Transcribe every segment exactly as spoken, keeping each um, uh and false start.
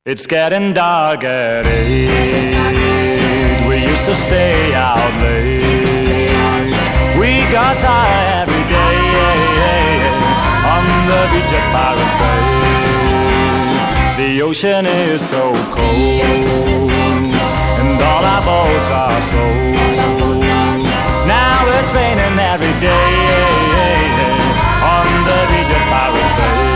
It's getting dark at eight. We used to stay out late. We got tired every day on the beach at Pirate Bay. The ocean is so cold and all our boats are sold. Now it's raining every day on the beach at Pirate Bay.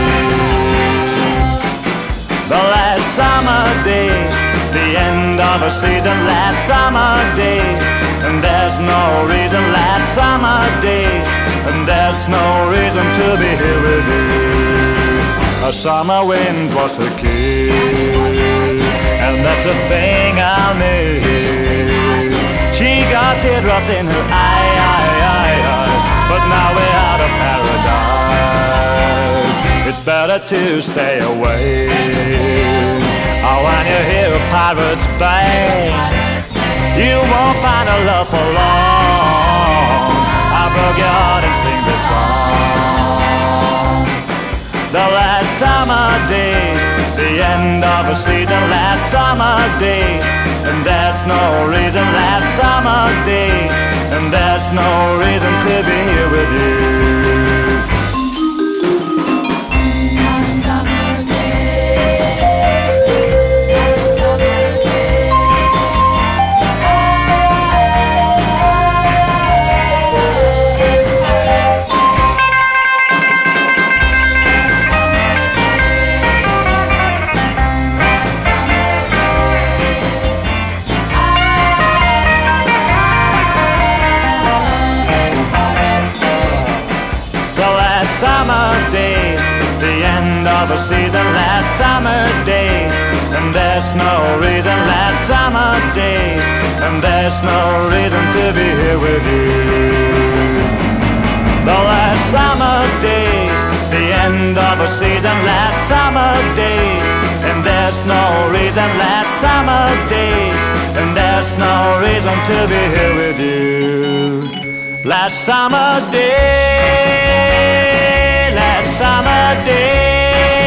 The last summer days, the end of a season, last summer days, and there's no reason, last summer days, and there's no reason to be here with you. A summer wind was a kiss, and that's a thing I'll miss. She got teardrops in her eyes, but now we're out of paradise. It's better to stay away. Oh, when you hear a pirate's bay, you won't find a love for long. I broke your heart and sing this song. The last summer days, the end of a season, last summer days, and there's no reason, last summer days, and there's no reason to be here with you. Summer days, the end of a season, last summer days, and there's no reason, last summer days, and there's no reason to be here with you. The last summer days, the end of a season, last summer days, and there's no reason, last summer days, and there's no reason to be here with you. Last summer days, last summer day.